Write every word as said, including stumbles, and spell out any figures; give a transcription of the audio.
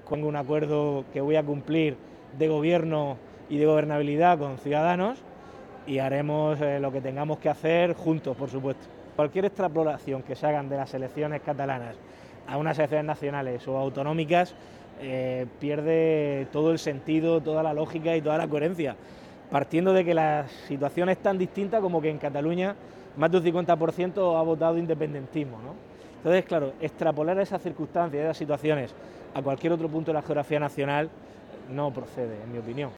con un acuerdo que voy a cumplir de gobierno y de gobernabilidad con Ciudadanos y haremos eh, lo que tengamos que hacer juntos, por supuesto. Cualquier extrapolación que se hagan de las elecciones catalanas a unas elecciones nacionales o autonómicas eh, pierde todo el sentido, toda la lógica y toda la coherencia, partiendo de que la situación es tan distinta como que en Cataluña más de un cincuenta por ciento ha votado independentismo, ¿no? Entonces, claro, extrapolar esas circunstancias, esas situaciones a cualquier otro punto de la geografía nacional no procede, en mi opinión.